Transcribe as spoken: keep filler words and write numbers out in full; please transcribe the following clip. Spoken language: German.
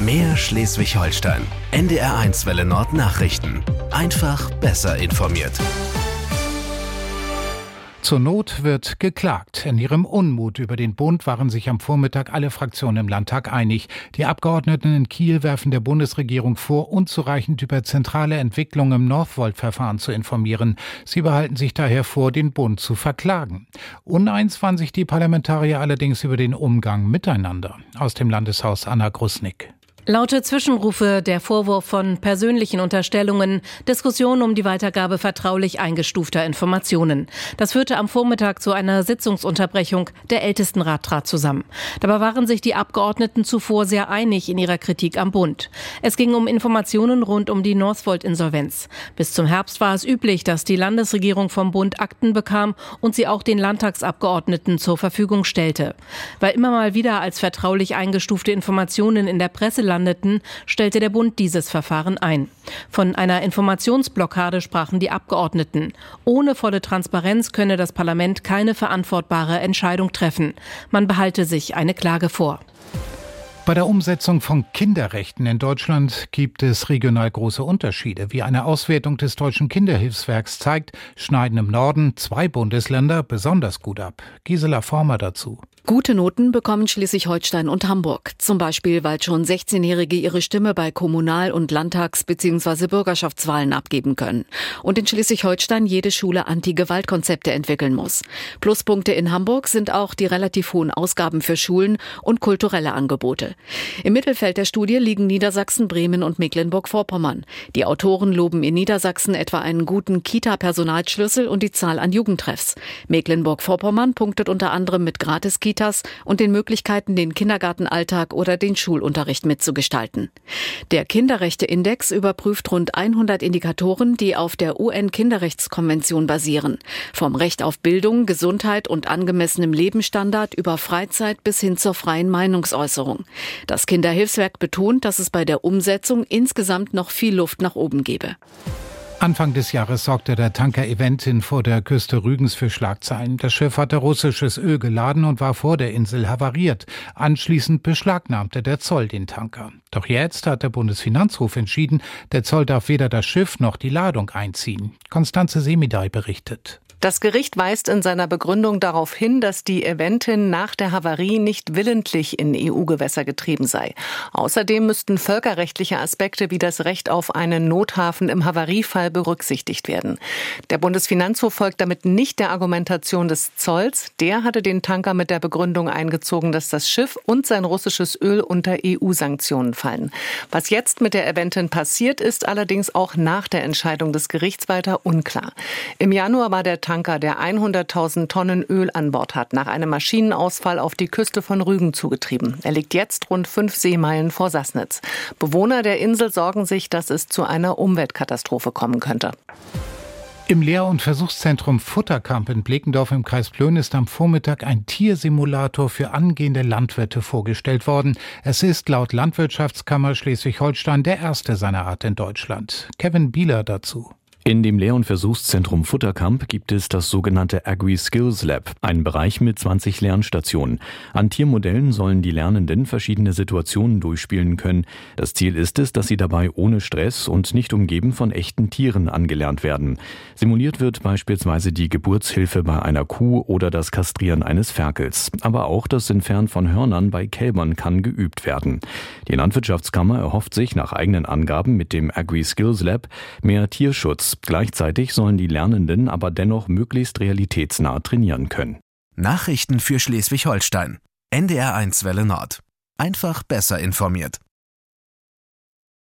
Mehr Schleswig-Holstein. N D R eins Welle Nord Nachrichten. Einfach besser informiert. Zur Not wird geklagt. In ihrem Unmut über den Bund waren sich am Vormittag alle Fraktionen im Landtag einig. Die Abgeordneten in Kiel werfen der Bundesregierung vor, unzureichend über zentrale Entwicklungen im Northvolt-Verfahren zu informieren. Sie behalten sich daher vor, den Bund zu verklagen. Uneins waren sich die Parlamentarier allerdings über den Umgang miteinander. Aus dem Landeshaus Anna Grusnick. Laute Zwischenrufe, der Vorwurf von persönlichen Unterstellungen, Diskussionen um die Weitergabe vertraulich eingestufter Informationen. Das führte am Vormittag zu einer Sitzungsunterbrechung. Der Ältestenrat trat zusammen. Dabei waren sich die Abgeordneten zuvor sehr einig in ihrer Kritik am Bund. Es ging um Informationen rund um die Northvolt-Insolvenz. Bis zum Herbst war es üblich, dass die Landesregierung vom Bund Akten bekam und sie auch den Landtagsabgeordneten zur Verfügung stellte. Weil immer mal wieder als vertraulich eingestufte Informationen in der Presse landeten, stellte der Bund dieses Verfahren ein. Von einer Informationsblockade sprachen die Abgeordneten. Ohne volle Transparenz könne das Parlament keine verantwortbare Entscheidung treffen. Man behalte sich eine Klage vor. Bei der Umsetzung von Kinderrechten in Deutschland gibt es regional große Unterschiede. Wie eine Auswertung des Deutschen Kinderhilfswerks zeigt, schneiden im Norden zwei Bundesländer besonders gut ab. Gisela Former dazu. Gute Noten bekommen Schleswig-Holstein und Hamburg. Zum Beispiel, weil schon sechzehnjährige ihre Stimme bei Kommunal- und Landtags- bzw. Bürgerschaftswahlen abgeben können. Und in Schleswig-Holstein jede Schule Anti-Gewalt-Konzepte entwickeln muss. Pluspunkte in Hamburg sind auch die relativ hohen Ausgaben für Schulen und kulturelle Angebote. Im Mittelfeld der Studie liegen Niedersachsen, Bremen und Mecklenburg-Vorpommern. Die Autoren loben in Niedersachsen etwa einen guten Kita-Personalschlüssel und die Zahl an Jugendtreffs. Mecklenburg-Vorpommern punktet unter anderem mit Gratis-Kita und den Möglichkeiten, den Kindergartenalltag oder den Schulunterricht mitzugestalten. Der Kinderrechte-Index überprüft rund hundert Indikatoren, die auf der U N-Kinderrechtskonvention basieren. Vom Recht auf Bildung, Gesundheit und angemessenem Lebensstandard über Freizeit bis hin zur freien Meinungsäußerung. Das Kinderhilfswerk betont, dass es bei der Umsetzung insgesamt noch viel Luft nach oben gebe. Anfang des Jahres sorgte der Tanker Eventin vor der Küste Rügens für Schlagzeilen. Das Schiff hatte russisches Öl geladen und war vor der Insel havariert. Anschließend beschlagnahmte der Zoll den Tanker. Doch jetzt hat der Bundesfinanzhof entschieden, der Zoll darf weder das Schiff noch die Ladung einziehen. Konstanze Semidai berichtet. Das Gericht weist in seiner Begründung darauf hin, dass die Eventin nach der Havarie nicht willentlich in E U-Gewässer getrieben sei. Außerdem müssten völkerrechtliche Aspekte wie das Recht auf einen Nothafen im Havariefall berücksichtigt werden. Der Bundesfinanzhof folgt damit nicht der Argumentation des Zolls. Der hatte den Tanker mit der Begründung eingezogen, dass das Schiff und sein russisches Öl unter E U-Sanktionen fallen. Was jetzt mit der Eventin passiert, ist allerdings auch nach der Entscheidung des Gerichts weiter unklar. Im Januar war der Tanker Tanker, der hunderttausend Tonnen Öl an Bord hat, nach einem Maschinenausfall auf die Küste von Rügen zugetrieben. Er liegt jetzt rund fünf Seemeilen vor Sassnitz. Bewohner der Insel sorgen sich, dass es zu einer Umweltkatastrophe kommen könnte. Im Lehr- und Versuchszentrum Futterkamp in Bleckendorf im Kreis Plön ist am Vormittag ein Tiersimulator für angehende Landwirte vorgestellt worden. Es ist laut Landwirtschaftskammer Schleswig-Holstein der erste seiner Art in Deutschland. Kevin Bieler dazu. In dem Lehr- und Versuchszentrum Futterkamp gibt es das sogenannte Agri-Skills Lab, einen Bereich mit zwanzig Lernstationen. An Tiermodellen sollen die Lernenden verschiedene Situationen durchspielen können. Das Ziel ist es, dass sie dabei ohne Stress und nicht umgeben von echten Tieren angelernt werden. Simuliert wird beispielsweise die Geburtshilfe bei einer Kuh oder das Kastrieren eines Ferkels. Aber auch das Entfernen von Hörnern bei Kälbern kann geübt werden. Die Landwirtschaftskammer erhofft sich nach eigenen Angaben mit dem Agri-Skills Lab mehr Tierschutz. Gleichzeitig sollen die Lernenden aber dennoch möglichst realitätsnah trainieren können. Nachrichten für Schleswig-Holstein. N D R eins Welle Nord. Einfach besser informiert.